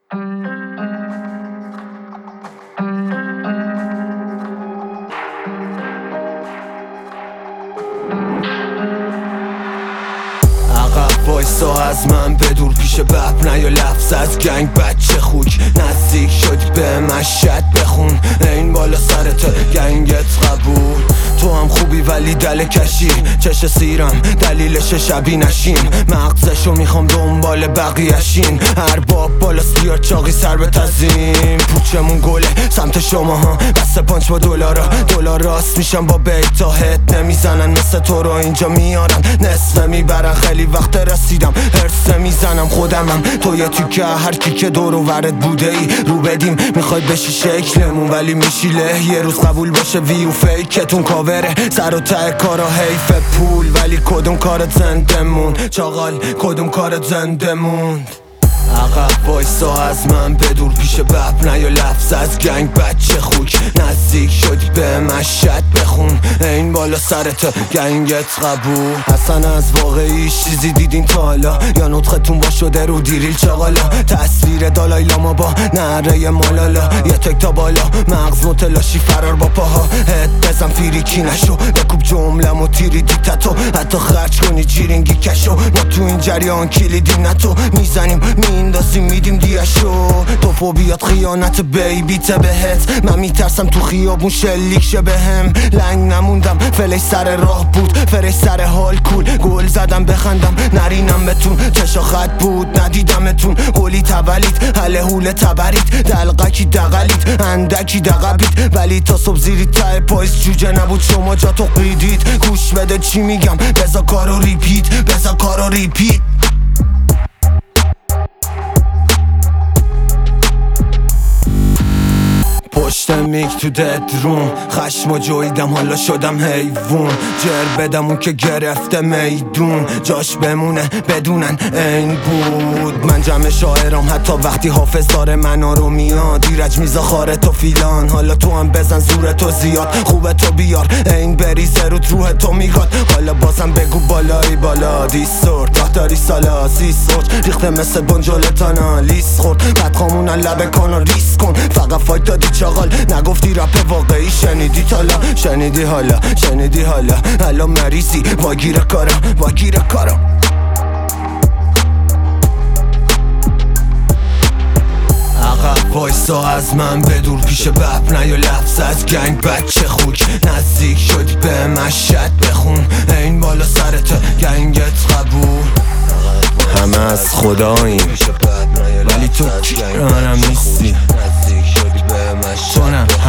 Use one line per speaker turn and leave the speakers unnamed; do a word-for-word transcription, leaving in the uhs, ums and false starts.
وایسا از من بدور پیش بب نیا لفظ از گنگ بچه خوک نزدیک شدی به مشهد بخون این بالا سرت گنگت قبول تو هم خوبی ولی دل کشی چش سیرم دلیلش شبی نشین مغزشو میخوام دنبال بقیه‌شین هر باب بالاست بیار چاقی سر به تزیم پوچمون گله سمت شما ها بسته پانچ با دلارا دلار راست میشم با بیتا هت نمیزنن مثل تو رو اینجا میارن نصفه میبرن خیلی وقت رسیدم هرسه میزنم خودمم تو یه تیکه هر کی که دور و ورد بوده ای رو بدیم میخوای بشی شکلمون ولی میشی له یه روز قبول باشه ویو فیکتون کاوره سر و ته کارا حیف پول ولی کدوم کارت زنده موند چاقال کدوم کارت زنده موند عقب وایسا از من بدور پیش بب نیا لفظ از گنگ بچه خوک نزدیک شدی به مشهد بخون این بالا سرت گنگت قبول اصلا از واقعی چیزی دیدین تا حالا یا نطختون با شده رو دیریل چاقالا تصویر دالای لاما با نره مالالا یه تک تا بالا مغز متلاشی فرار با پاها هد بزن فیریکی نشو بکوب جملم و تیری دیتتو حتی خرج کنی جیرینگی کشو ما تو این جریان کلیدیم نتو میزنیم میندازیم میدیم دیشو تو فوبیات خیانت بیبیته بهت من میترسم تو خیابون شلیک شه بهم لنگ نموندم فلش سر راه بود فرش سر حال کول گل زدم بخندم نرینم بتون چشا خط بود ندیدمتون قولی تولید حله حول تبرید دلقکی دقلید اندکی دقبید ولی تا صبح زیری ته پایز جوجه نبود شما جا تو قیدید گوش بده چی میگم بزا کارو ریپیت بزا کارو ریپیت پشت میک تو دد روم خشم و جویدم حالا شدم حیوون جر بدم اون که گرفته میدون جاش بمونه بدونن این بود من جمع شاعرام حتی وقتی حافظ داره منا رو میاد ایرج میزا خاره تو فیلان حالا تو هم بزن زور تو زیاد خوبه تو بیار این بریزه روت روح تو میگاد حالا بازم بگو بالایی بالا دیسورد راه داری سالا سیسورد ریخته مثل بنجلتانا لیس خورد بدخامونن لبه کن و ریس کن فقط فایت دادی چاقال نگفتی رپ واقعی شنیدی تالا شنیدی حالا شنیدی حالا حالا مریضی واگیر کارم واگیر کارم عقب وایسا از من بدور پیش بب نیا لفظ از گنگ بچه خوک نزدیک شدی به مشهد بخون این بالا سرت گنگت قبول همه از خداییم ولی تو کنم نیستی تو نه